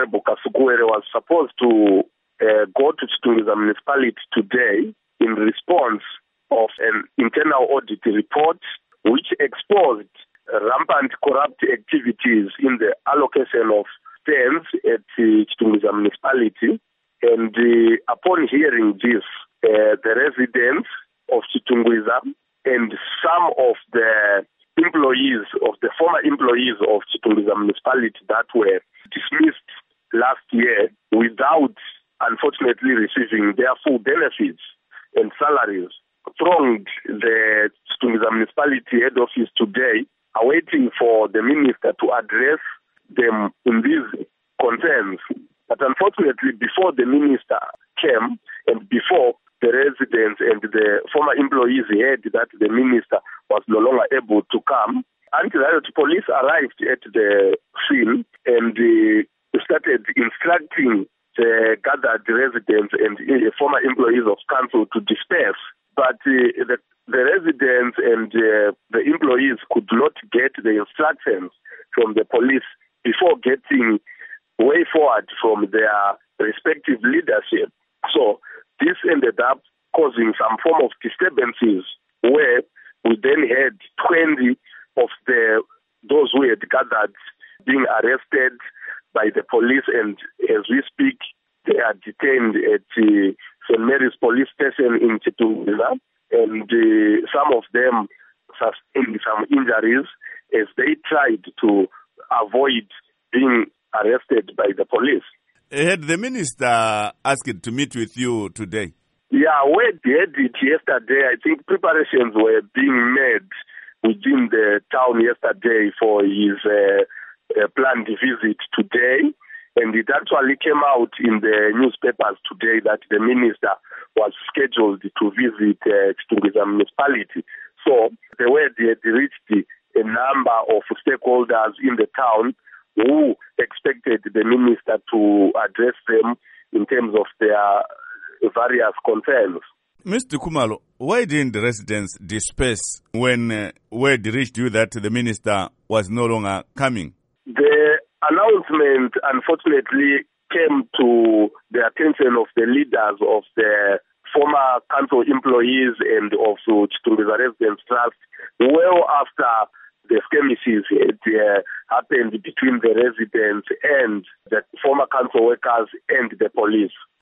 Honorable Kasukuwere was supposed to go to Chitungwiza municipality today in response of an internal audit report which exposed rampant corrupt activities in the allocation of stands at Chitungwiza municipality. And upon hearing this, the residents of Chitungwiza and some of the employees, of the former employees of Chitungwiza municipality that were dismissed last year without, unfortunately, receiving their full benefits and salaries, thronged the Chitungwiza municipality head office today, awaiting for the minister to address them in these concerns. But unfortunately, before the minister came and before the residents and the former employees heard that the minister was no longer able to come, anti-riot police arrived at the scene and started instructing the gathered residents and former employees of council to disperse. But the residents and the employees could not get the instructions from the police before getting way forward from their respective leadership. So this ended up causing some form of disturbances where we then had 20 of those who had gathered being arrested by the police, and as we speak, they are detained at St. Mary's police station in Chitungwiza, and some of them sustained some injuries as they tried to avoid being arrested by the police. Had the minister asked to meet with you today? Yeah, we did it yesterday. I think preparations were being made within the town yesterday for his planned visit today. And it actually came out in the newspapers today that the minister was scheduled to visit Chitungwiza municipality. So the word had reached a number of stakeholders in the town who expected the minister to address them in terms of their various concerns. Mr. Khumalo, why didn't the residents disperse when word reached you that the minister was no longer coming? The announcement, unfortunately, came to the attention of the leaders of the former council employees and of Chitungwiza Residents Trust well after the skirmishes had happened between the residents and the former council workers and the police.